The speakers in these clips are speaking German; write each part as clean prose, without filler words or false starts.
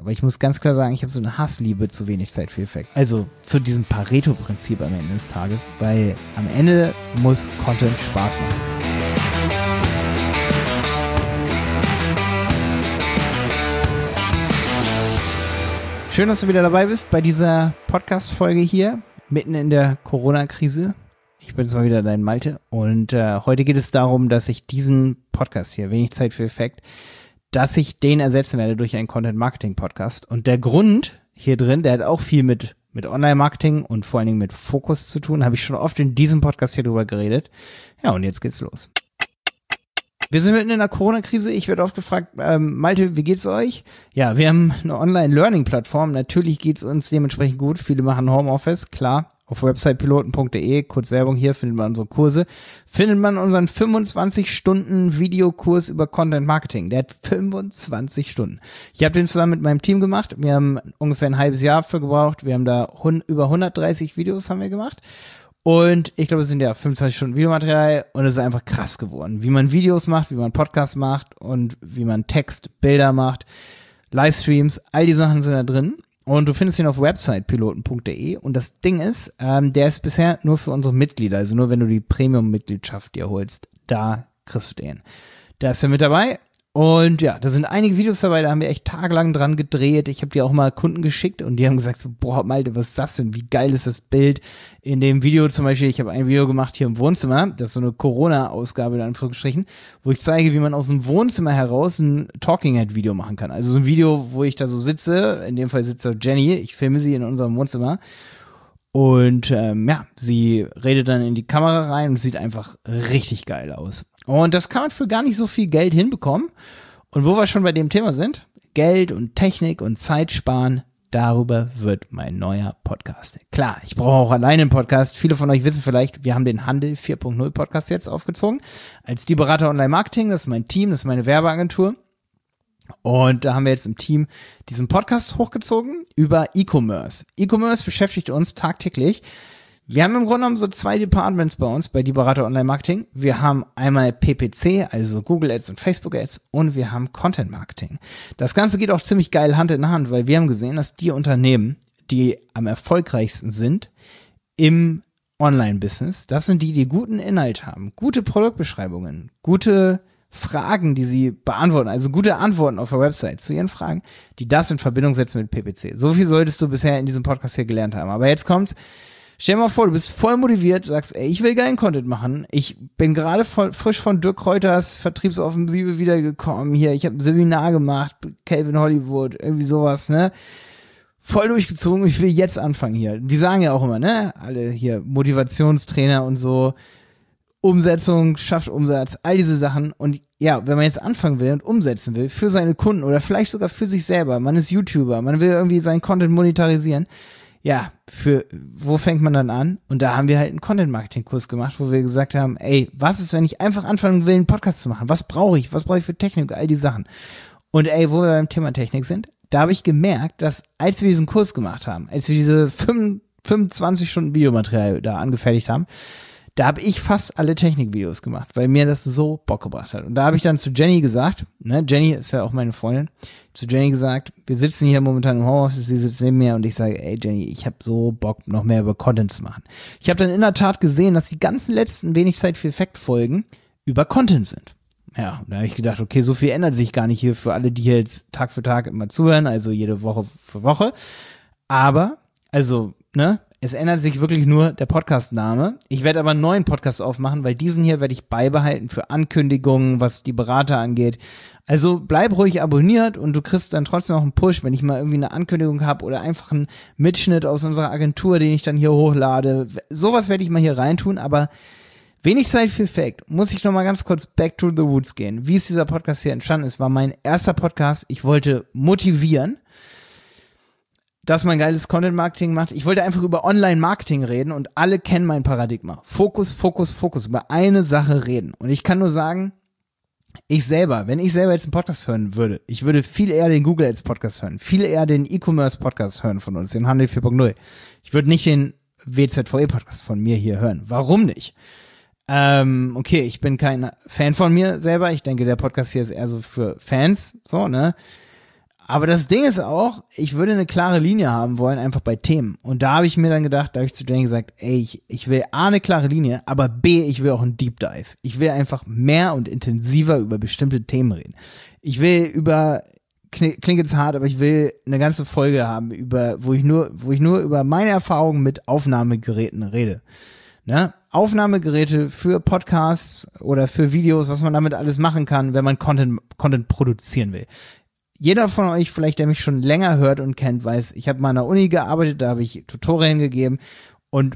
Aber ich muss ganz klar sagen, ich habe so eine Hassliebe zu wenig Zeit für Effekt. Also zu diesem Pareto-Prinzip am Ende des Tages, weil am Ende muss Content Spaß machen. Schön, dass du wieder dabei bist bei dieser Podcast-Folge hier, mitten in der Corona-Krise. Ich bin zwar wieder dein Malte und heute geht es darum, dass ich diesen Podcast hier, wenig Zeit für Effekt, dass ich den ersetzen werde durch einen Content-Marketing-Podcast. Und der Grund hier drin, der hat auch viel mit Online-Marketing und vor allen Dingen mit Fokus zu tun, habe ich schon oft in diesem Podcast hier drüber geredet. Ja, und jetzt geht's los. Wir sind mitten in der Corona-Krise. Ich werde oft gefragt, Malte, wie geht's euch? Ja, wir haben eine Online-Learning-Plattform. Natürlich geht's uns dementsprechend gut. Viele machen Homeoffice, klar. Auf websitepiloten.de, kurz Werbung hier, findet man unsere Kurse. Findet man unseren 25-Stunden-Videokurs über Content Marketing. Der hat 25 Stunden. Ich habe den zusammen mit meinem Team gemacht. Wir haben ungefähr ein halbes Jahr für gebraucht. Wir haben da über 130 Videos haben wir gemacht. Und ich glaube, es sind ja 25 Stunden Videomaterial und es ist einfach krass geworden. Wie man Videos macht, wie man Podcasts macht und wie man Text, Bilder macht, Livestreams, all die Sachen sind da drin. Und du findest ihn auf websitepiloten.de und das Ding ist, der ist bisher nur für unsere Mitglieder, also nur wenn du die Premium-Mitgliedschaft dir holst, da kriegst du den. Da ist er mit dabei und ja, da sind einige Videos dabei, da haben wir echt tagelang dran gedreht. Ich habe die auch mal Kunden geschickt und die haben gesagt so, boah Malte, was ist das denn, wie geil ist das Bild? In dem Video zum Beispiel, ich habe ein Video gemacht hier im Wohnzimmer, das ist so eine Corona-Ausgabe in Anführungsstrichen, wo ich zeige, wie man aus dem Wohnzimmer heraus ein Talking-Head-Video machen kann. Also so ein Video, wo ich da so sitze, in dem Fall sitzt da Jenny, ich filme sie in unserem Wohnzimmer und ja, sie redet dann in die Kamera rein und sieht einfach richtig geil aus. Und das kann man für gar nicht so viel Geld hinbekommen. Und wo wir schon bei dem Thema sind, Geld und Technik und Zeit sparen, darüber wird mein neuer Podcast. Klar, ich brauche auch alleine einen Podcast. Viele von euch wissen vielleicht, wir haben den Handel 4.0 Podcast jetzt aufgezogen. Als die Berater Online-Marketing, das ist mein Team, das ist meine Werbeagentur. Und da haben wir jetzt im Team diesen Podcast hochgezogen über E-Commerce. E-Commerce beschäftigt uns tagtäglich. Wir haben im Grunde genommen so 2 Departments bei uns, bei die Berater Online-Marketing. Wir haben einmal PPC, also Google Ads und Facebook Ads, und wir haben Content Marketing. Das Ganze geht auch ziemlich geil Hand in Hand, weil wir haben gesehen, dass die Unternehmen, die am erfolgreichsten sind im Online-Business, das sind die guten Inhalt haben, gute Produktbeschreibungen, gute Fragen, die sie beantworten, also gute Antworten auf der Website zu ihren Fragen, die das in Verbindung setzen mit PPC. So viel solltest du bisher in diesem Podcast hier gelernt haben. Aber jetzt kommt's. Stell dir mal vor, du bist voll motiviert, sagst, ey, ich will geilen Content machen. Ich bin gerade frisch von Dirk Kräuters Vertriebsoffensive wiedergekommen. Hier, ich habe ein Seminar gemacht, Calvin Hollywood, irgendwie sowas, ne? Voll durchgezogen, ich will jetzt anfangen hier. Die sagen ja auch immer, ne? Alle hier Motivationstrainer und so. Umsetzung, schafft Umsatz, all diese Sachen. Und ja, wenn man jetzt anfangen will und umsetzen will für seine Kunden oder vielleicht sogar für sich selber, man ist YouTuber, man will irgendwie seinen Content monetarisieren, ja, wo fängt man dann an? Und da haben wir halt einen Content-Marketing-Kurs gemacht, wo wir gesagt haben, ey, was ist, wenn ich einfach anfangen will, einen Podcast zu machen? Was brauche ich? Was brauche ich für Technik? All die Sachen. Und ey, wo wir beim Thema Technik sind, da habe ich gemerkt, dass als wir diesen Kurs gemacht haben, als wir diese 25 Stunden Videomaterial da angefertigt haben, da habe ich fast alle Technikvideos gemacht, weil mir das so Bock gebracht hat. Und da habe ich dann zu Jenny gesagt, ne, Jenny ist ja auch meine Freundin, zu Jenny gesagt, wir sitzen hier momentan im Homeoffice, sie sitzt neben mir und ich sage, ey Jenny, ich habe so Bock, noch mehr über Content zu machen. Ich habe dann in der Tat gesehen, dass die ganzen letzten wenig Zeit für Effekt-Folgen über Content sind. Ja, und da habe ich gedacht, okay, so viel ändert sich gar nicht hier für alle, die hier jetzt Tag für Tag immer zuhören, also jede Woche für Woche. Aber, also, ne, es ändert sich wirklich nur der Podcast-Name. Ich werde aber einen neuen Podcast aufmachen, weil diesen hier werde ich beibehalten für Ankündigungen, was die Berater angeht. Also bleib ruhig abonniert und du kriegst dann trotzdem noch einen Push, wenn ich mal irgendwie eine Ankündigung habe oder einfach einen Mitschnitt aus unserer Agentur, den ich dann hier hochlade. Sowas werde ich mal hier reintun, aber wenig Zeit für Effekt. Muss ich noch mal ganz kurz back to the roots gehen. Wie ist dieser Podcast hier entstanden ist, war mein erster Podcast. Ich wollte motivieren, dass man geiles Content-Marketing macht. Ich wollte einfach über Online-Marketing reden und alle kennen mein Paradigma. Fokus, Fokus, Fokus. Über eine Sache reden. Und ich kann nur sagen, wenn ich selber jetzt einen Podcast hören würde, ich würde viel eher den Google Ads Podcast hören, viel eher den E-Commerce Podcast hören von uns, den Handel 4.0. Ich würde nicht den WZVE Podcast von mir hier hören. Warum nicht? Okay, ich bin kein Fan von mir selber. Ich denke, der Podcast hier ist eher so für Fans, so, ne? Aber das Ding ist auch, ich würde eine klare Linie haben wollen, einfach bei Themen. Und da habe ich mir dann gedacht, da habe ich zu Jenny gesagt, ey, ich will A, eine klare Linie, aber B, ich will auch einen Deep Dive. Ich will einfach mehr und intensiver über bestimmte Themen reden. Ich will klingt jetzt hart, aber ich will eine ganze Folge haben, wo ich nur über meine Erfahrungen mit Aufnahmegeräten rede. Ne? Aufnahmegeräte für Podcasts oder für Videos, was man damit alles machen kann, wenn man Content produzieren will. Jeder von euch vielleicht, der mich schon länger hört und kennt, weiß, ich habe mal an der Uni gearbeitet, da habe ich Tutorien gegeben und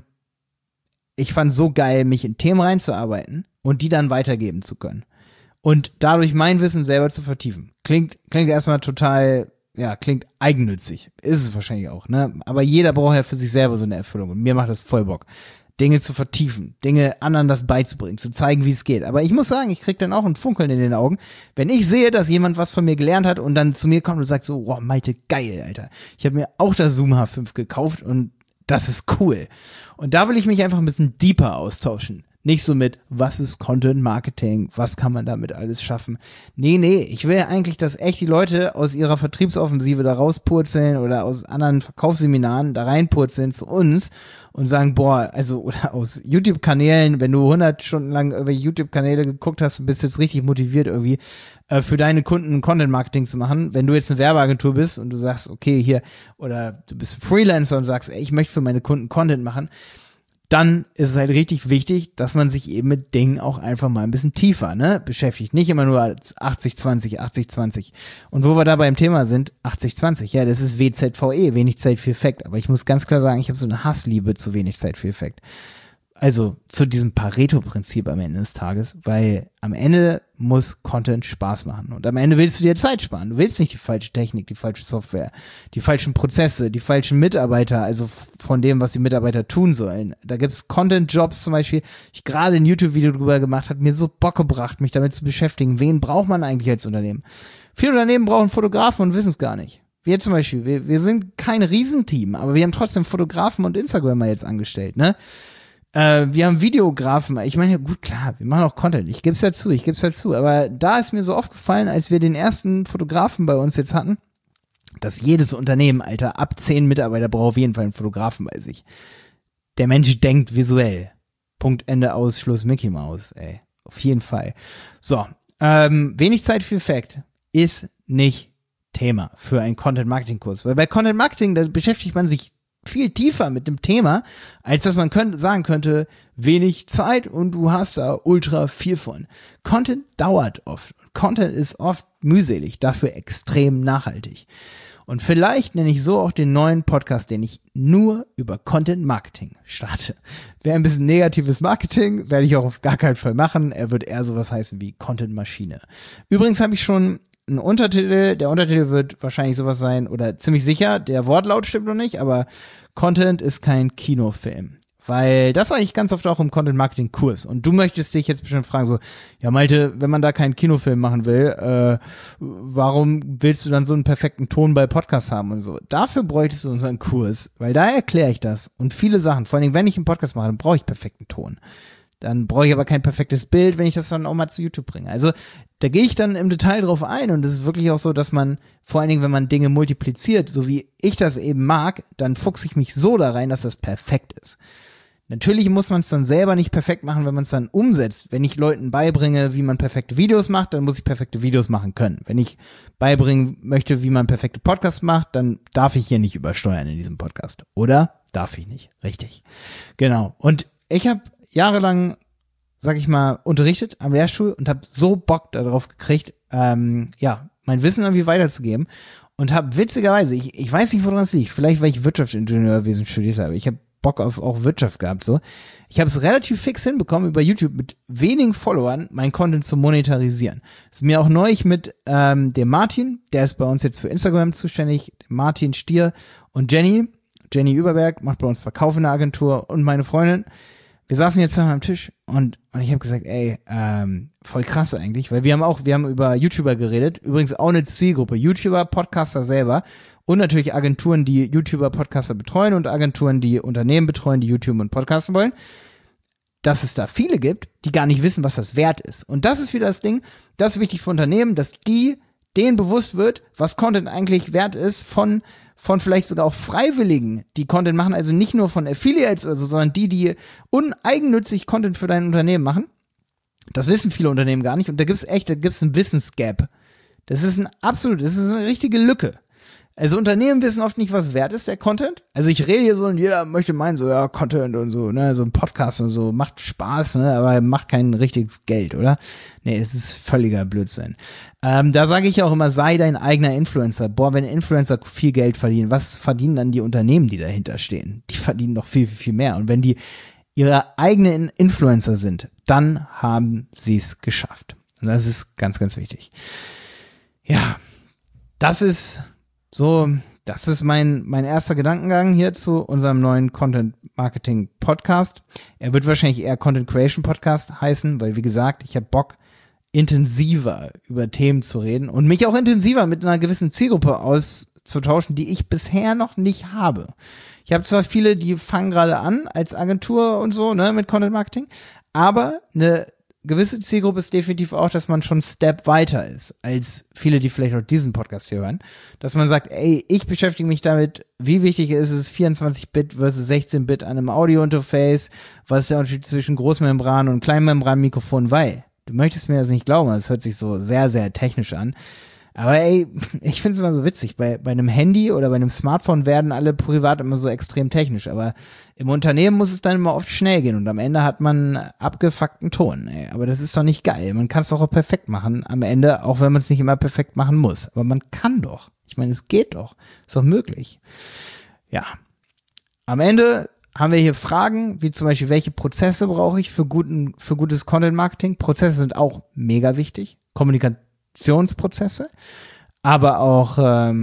ich fand so geil, mich in Themen reinzuarbeiten und die dann weitergeben zu können. Und dadurch mein Wissen selber zu vertiefen. Klingt erstmal total, klingt eigennützig. Ist es wahrscheinlich auch, ne? Aber jeder braucht ja für sich selber so eine Erfüllung und mir macht das voll Bock. Dinge zu vertiefen, Dinge anderen das beizubringen, zu zeigen, wie es geht. Aber ich muss sagen, ich krieg dann auch ein Funkeln in den Augen, wenn ich sehe, dass jemand was von mir gelernt hat und dann zu mir kommt und sagt so, wow, Malte, geil, Alter. Ich habe mir auch das Zoom H5 gekauft und das ist cool. Und da will ich mich einfach ein bisschen deeper austauschen. Nicht so mit, was ist Content Marketing, was kann man damit alles schaffen. Nee, ich will eigentlich, dass echt die Leute aus ihrer Vertriebsoffensive da rauspurzeln oder aus anderen Verkaufsseminaren da reinpurzeln zu uns und sagen, oder aus YouTube-Kanälen, wenn du 100 Stunden lang über YouTube-Kanäle geguckt hast und bist jetzt richtig motiviert irgendwie, für deine Kunden Content-Marketing zu machen. Wenn du jetzt eine Werbeagentur bist und du sagst, okay, hier, oder du bist Freelancer und sagst, ey, ich möchte für meine Kunden Content machen, dann ist es halt richtig wichtig, dass man sich eben mit Dingen auch einfach mal ein bisschen tiefer, beschäftigt. Nicht immer nur als 80-20, 80-20. Und wo wir da beim Thema sind, 80-20, ja, das ist WZVE, wenig Zeit für Effekt. Aber ich muss ganz klar sagen, ich habe so eine Hassliebe zu wenig Zeit für Effekt. Also zu diesem Pareto-Prinzip am Ende des Tages, weil am Ende muss Content Spaß machen. Und am Ende willst du dir Zeit sparen. Du willst nicht die falsche Technik, die falsche Software, die falschen Prozesse, die falschen Mitarbeiter, also von dem, was die Mitarbeiter tun sollen. Da gibt's Content-Jobs zum Beispiel. Ich gerade ein YouTube-Video drüber gemacht, hat mir so Bock gebracht, mich damit zu beschäftigen. Wen braucht man eigentlich als Unternehmen? Viele Unternehmen brauchen Fotografen und wissen es gar nicht. Wir zum Beispiel, wir sind kein Riesenteam, aber wir haben trotzdem Fotografen und Instagramer jetzt angestellt, ne? Wir haben Videografen. Ich meine, gut, klar, wir machen auch Content. Ich gebe es ja zu. Aber da ist mir so aufgefallen, als wir den ersten Fotografen bei uns jetzt hatten, dass jedes Unternehmen, Alter, ab 10 Mitarbeiter braucht auf jeden Fall einen Fotografen bei sich. Der Mensch denkt visuell. Punkt, Ende, aus, Schluss, Mickey Mouse, ey. Auf jeden Fall. So, wenig Zeit für Effekt ist nicht Thema für einen Content-Marketing-Kurs. Weil bei Content-Marketing, da beschäftigt man sich viel tiefer mit dem Thema, als dass man sagen könnte, wenig Zeit und du hast da ultra viel von. Content dauert oft. Content ist oft mühselig, dafür extrem nachhaltig. Und vielleicht nenne ich so auch den neuen Podcast, den ich nur über Content Marketing starte. Wäre ein bisschen negatives Marketing, werde ich auch auf gar keinen Fall machen. Er wird eher sowas heißen wie Content Maschine. Übrigens habe ich schon einen Untertitel, der Untertitel wird wahrscheinlich sowas sein, oder ziemlich sicher, der Wortlaut stimmt noch nicht, aber Content ist kein Kinofilm. Weil das sage ich ganz oft auch im Content-Marketing-Kurs. Und du möchtest dich jetzt bestimmt fragen, so, ja Malte, wenn man da keinen Kinofilm machen will, warum willst du dann so einen perfekten Ton bei Podcasts haben und so? Dafür bräuchtest du unseren Kurs, weil da erkläre ich das. Und viele Sachen, vor allem wenn ich einen Podcast mache, dann brauche ich perfekten Ton. Dann brauche ich aber kein perfektes Bild, wenn ich das dann auch mal zu YouTube bringe. Also da gehe ich dann im Detail drauf ein und es ist wirklich auch so, dass man, vor allen Dingen, wenn man Dinge multipliziert, so wie ich das eben mag, dann fuchse ich mich so da rein, dass das perfekt ist. Natürlich muss man es dann selber nicht perfekt machen, wenn man es dann umsetzt. Wenn ich Leuten beibringe, wie man perfekte Videos macht, dann muss ich perfekte Videos machen können. Wenn ich beibringen möchte, wie man perfekte Podcasts macht, dann darf ich hier nicht übersteuern in diesem Podcast. Oder? Darf ich nicht. Richtig. Genau. Und ich habe jahrelang, sag ich mal, unterrichtet am Lehrstuhl und habe so Bock darauf gekriegt, mein Wissen irgendwie weiterzugeben und habe witzigerweise, ich weiß nicht, woran es liegt, vielleicht weil ich Wirtschaftsingenieurwesen studiert habe, ich habe Bock auf auch Wirtschaft gehabt, so. Ich habe es relativ fix hinbekommen, über YouTube mit wenigen Followern meinen Content zu monetarisieren. Das ist mir auch neulich mit dem Martin, der ist bei uns jetzt für Instagram zuständig, Martin Stier und Jenny Überberg, macht bei uns Verkauf in der Agentur und meine Freundin. Wir saßen jetzt zusammen am Tisch und ich habe gesagt, ey, voll krass eigentlich, weil wir haben über YouTuber geredet, übrigens auch eine Zielgruppe, YouTuber, Podcaster selber und natürlich Agenturen, die YouTuber, Podcaster betreuen und Agenturen, die Unternehmen betreuen, die YouTube und Podcasten wollen, dass es da viele gibt, die gar nicht wissen, was das wert ist. Und das ist wieder das Ding, das ist wichtig für Unternehmen, dass die denen bewusst wird, was Content eigentlich wert ist von vielleicht sogar auch Freiwilligen, die Content machen, also nicht nur von Affiliates oder so, sondern die uneigennützig Content für dein Unternehmen machen. Das wissen viele Unternehmen gar nicht und da gibt's einen Wissensgap. Das ist eine richtige Lücke. Also Unternehmen wissen oft nicht, was wert ist, der Content. Also ich rede hier so und jeder möchte meinen, so ja, Content und so, ne, so ein Podcast und so, macht Spaß, ne, aber macht kein richtiges Geld, oder? Nee, es ist völliger Blödsinn. Da sage ich auch immer, sei dein eigener Influencer. Boah, wenn Influencer viel Geld verdienen, was verdienen dann die Unternehmen, die dahinter stehen? Die verdienen doch viel, viel, viel mehr. Und wenn die ihre eigenen Influencer sind, dann haben sie es geschafft. Und das ist ganz, ganz wichtig. Ja, das ist mein erster Gedankengang hier zu unserem neuen Content-Marketing-Podcast. Er wird wahrscheinlich eher Content-Creation-Podcast heißen, weil, wie gesagt, ich habe Bock, intensiver über Themen zu reden und mich auch intensiver mit einer gewissen Zielgruppe auszutauschen, die ich bisher noch nicht habe. Ich habe zwar viele, die fangen gerade an als Agentur und so, ne, mit Content-Marketing, aber eine gewisse Zielgruppe ist definitiv auch, dass man schon einen Step weiter ist, als viele, die vielleicht auch diesen Podcast hier hören. Dass man sagt, ey, ich beschäftige mich damit, wie wichtig ist es 24-Bit versus 16-Bit an einem Audio-Interface, was ist der Unterschied zwischen Großmembran und Kleinmembran-Mikrofon, weil du möchtest mir das nicht glauben, es hört sich so sehr, sehr technisch an. Aber ey, ich finde es immer so witzig, bei einem Handy oder bei einem Smartphone werden alle privat immer so extrem technisch, aber im Unternehmen muss es dann immer oft schnell gehen und am Ende hat man abgefuckten Ton, ey. Aber das ist doch nicht geil, man kann es doch auch perfekt machen am Ende, auch wenn man es nicht immer perfekt machen muss, aber man kann doch, ich meine, es geht doch, ist doch möglich. Ja, am Ende haben wir hier Fragen, wie zum Beispiel, welche Prozesse brauche ich für gutes Content-Marketing? Prozesse sind auch mega wichtig, Kommunikationsprozesse, aber auch,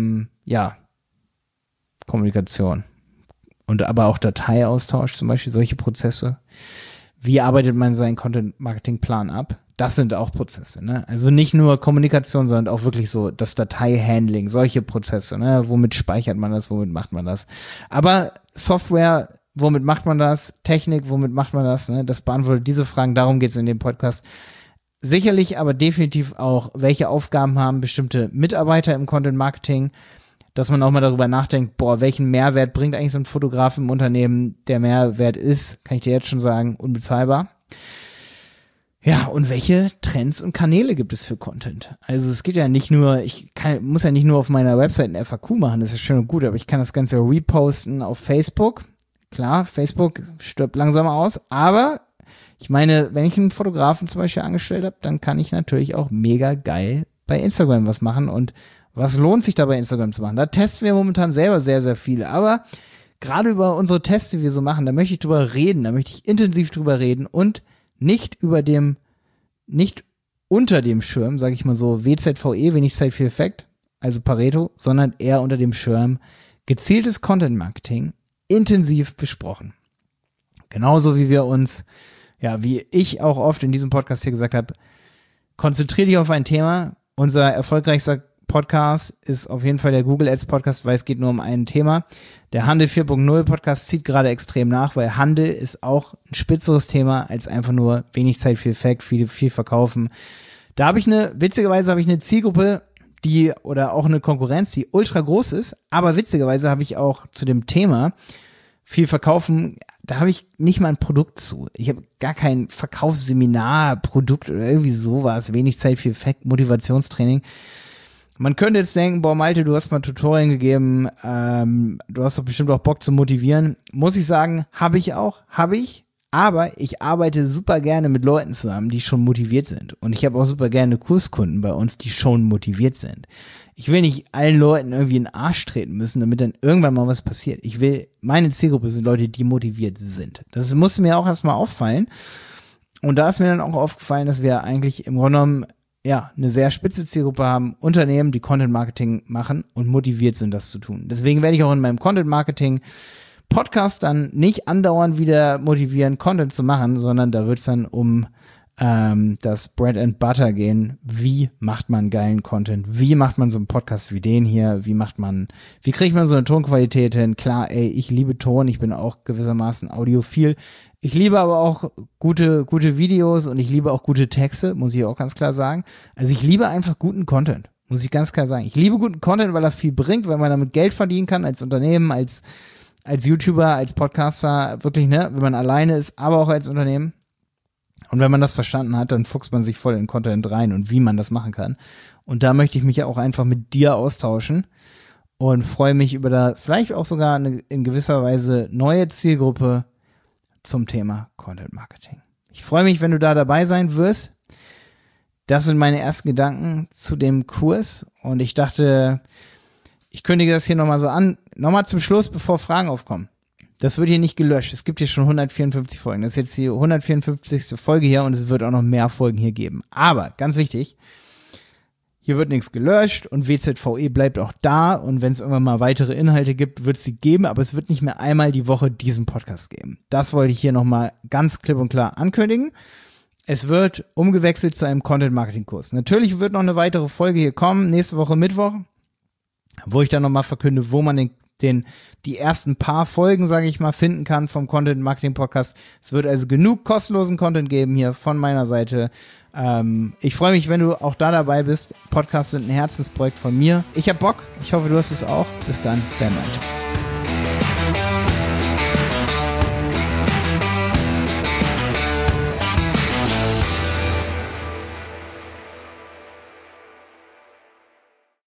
Kommunikation und aber auch Dateiaustausch zum Beispiel, solche Prozesse. Wie arbeitet man seinen Content-Marketing-Plan ab? Das sind auch Prozesse, ne? Also nicht nur Kommunikation, sondern auch wirklich so das Dateihandling, solche Prozesse, ne? Womit speichert man das, womit macht man das? Aber Software, womit macht man das? Technik, womit macht man das? Ne? Das beantwortet diese Fragen, darum geht es in dem Podcast. Sicherlich aber definitiv auch, welche Aufgaben haben bestimmte Mitarbeiter im Content-Marketing, dass man auch mal darüber nachdenkt, boah, welchen Mehrwert bringt eigentlich so ein Fotograf im Unternehmen? Der Mehrwert ist, kann ich dir jetzt schon sagen, unbezahlbar. Ja, und welche Trends und Kanäle gibt es für Content? Also es geht ja nicht nur, muss ja nicht nur auf meiner Website ein FAQ machen, das ist schön und gut, aber ich kann das Ganze reposten auf Facebook. Klar, Facebook stirbt langsam aus, aber ich meine, wenn ich einen Fotografen zum Beispiel angestellt habe, dann kann ich natürlich auch mega geil bei Instagram was machen. Und was lohnt sich da bei Instagram zu machen? Da testen wir momentan selber sehr, sehr viel. Aber gerade über unsere Tests, die wir so machen, da möchte ich drüber reden, da möchte ich intensiv drüber reden und nicht unter dem Schirm, sage ich mal so, WZVE, wenig Zeit für Effekt, also Pareto, sondern eher unter dem Schirm gezieltes Content-Marketing, intensiv besprochen. Genauso wie wir uns, wie ich auch oft in diesem Podcast hier gesagt habe, konzentriere dich auf ein Thema. Unser erfolgreichster Podcast ist auf jeden Fall der Google Ads Podcast, weil es geht nur um ein Thema. Der Handel 4.0 Podcast zieht gerade extrem nach, weil Handel ist auch ein spitzeres Thema als einfach nur wenig Zeit, viel Effekt, viel verkaufen. Da habe ich witzigerweise habe ich eine Zielgruppe, oder auch eine Konkurrenz, die ultra groß ist, aber witzigerweise habe ich auch zu dem Thema viel verkaufen, da habe ich nicht mal ein Produkt zu. Ich habe gar kein Verkaufsseminar, Produkt oder irgendwie sowas, wenig Zeit, viel Effekt, Motivationstraining. Man könnte jetzt denken, boah Malte, du hast mal Tutorien gegeben, du hast doch bestimmt auch Bock zu motivieren. Muss ich sagen, habe ich, aber ich arbeite super gerne mit Leuten zusammen, die schon motiviert sind. Und ich habe auch super gerne Kurskunden bei uns, die schon motiviert sind. Ich will nicht allen Leuten irgendwie in den Arsch treten müssen, damit dann irgendwann mal was passiert. Meine Zielgruppe sind Leute, die motiviert sind. Das musste mir auch erstmal auffallen. Und da ist mir dann auch aufgefallen, dass wir eigentlich im Grunde genommen eine sehr spitze Zielgruppe haben, Unternehmen, die Content-Marketing machen und motiviert sind, das zu tun. Deswegen werde ich auch in meinem Content-Marketing-Podcast dann nicht andauernd wieder motivieren, Content zu machen, sondern da wird es dann um das Bread and Butter gehen. Wie macht man geilen Content? Wie macht man so einen Podcast wie den hier? Wie kriegt man so eine Tonqualität hin? Klar, ich liebe Ton, ich bin auch gewissermaßen audiophil. Ich liebe aber auch gute Videos und ich liebe auch gute Texte, muss ich auch ganz klar sagen. Also ich liebe einfach guten Content. Muss ich ganz klar sagen. Ich liebe guten Content, weil er viel bringt, weil man damit Geld verdienen kann als Unternehmen, als YouTuber, als Podcaster, wirklich, ne, wenn man alleine ist, aber auch als Unternehmen. Und wenn man das verstanden hat, dann fuchst man sich voll in Content rein und wie man das machen kann. Und da möchte ich mich ja auch einfach mit dir austauschen und freue mich über da vielleicht auch sogar eine in gewisser Weise neue Zielgruppe zum Thema Content Marketing. Ich freue mich, wenn du da dabei sein wirst. Das sind meine ersten Gedanken zu dem Kurs und ich dachte, ich kündige das hier nochmal so an. Nochmal zum Schluss, bevor Fragen aufkommen. Das wird hier nicht gelöscht. Es gibt hier schon 154 Folgen. Das ist jetzt die 154. Folge hier und es wird auch noch mehr Folgen hier geben. Aber, ganz wichtig, hier wird nichts gelöscht und WZVE bleibt auch da und wenn es irgendwann mal weitere Inhalte gibt, wird es sie geben, aber es wird nicht mehr einmal die Woche diesen Podcast geben. Das wollte ich hier nochmal ganz klipp und klar ankündigen. Es wird umgewechselt zu einem Content-Marketing-Kurs. Natürlich wird noch eine weitere Folge hier kommen, nächste Woche Mittwoch, wo ich dann nochmal verkünde, wo man die ersten paar Folgen, sage ich mal, finden kann vom Content-Marketing-Podcast. Es wird also genug kostenlosen Content geben hier von meiner Seite. Ich freue mich, wenn du auch da dabei bist. Podcasts sind ein Herzensprojekt von mir. Ich hab Bock. Ich hoffe, du hast es auch. Bis dann, dein Malte.